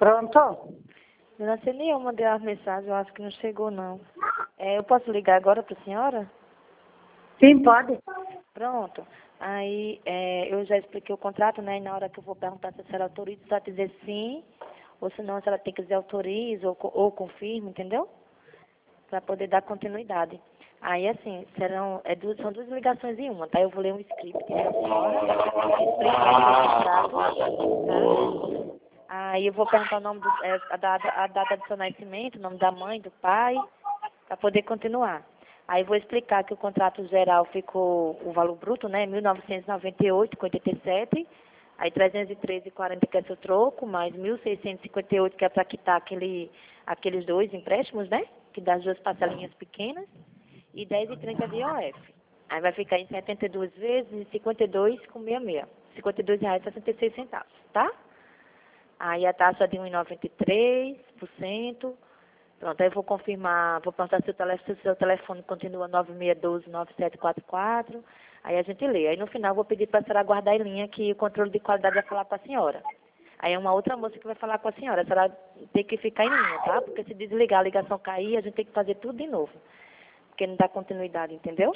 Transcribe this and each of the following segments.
Pronto? Dona Ceni, eu mandei uma mensagem, eu acho que não chegou, não. Eu posso ligar agora para a senhora? Sim, pode. Pronto. Aí, eu já expliquei o contrato, né? E na hora que eu vou perguntar se a senhora autoriza, só dizer sim, ou se não, se ela tem que dizer autoriza ou confirma, entendeu? Para poder dar continuidade. Aí, assim, são duas ligações em uma, tá? Eu vou ler um script para a senhora, explicando o contrato, tá? Aí eu vou perguntar o nome a data do seu nascimento, o nome da mãe, do pai, para poder continuar. Aí vou explicar que o contrato geral ficou, o valor bruto, né, 1.998,87, aí 313,40 que é seu troco, mais 1.658 que é para quitar aqueles dois empréstimos, né, que dá as duas parcelinhas pequenas, e 10,30 de IOF. Aí vai ficar em 72 vezes e 52,66, R$ 52,66, tá? Aí a taxa de 1,93%. Pronto, aí eu vou confirmar, vou perguntar se o seu telefone continua 9612-9744. Aí a gente lê. Aí no final eu vou pedir para a senhora guardar em linha que o controle de qualidade vai falar com a senhora. Aí é uma outra moça que vai falar com a senhora. A senhora tem que ficar em linha, tá? Porque se desligar, a ligação cair, a gente tem que fazer tudo de novo. Porque não dá continuidade, entendeu?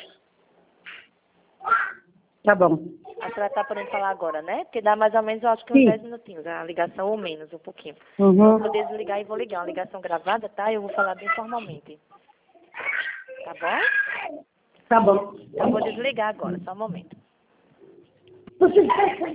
Tá bom. A senhora está podendo falar agora, né? Porque dá mais ou menos, eu acho que uns Sim. 10 minutinhos, a ligação ou menos, um pouquinho. Uhum. Vou poder desligar e vou ligar. Uma ligação gravada, tá? Eu vou falar bem formalmente. Tá bom? Tá bom. Eu vou desligar agora, só um momento. Você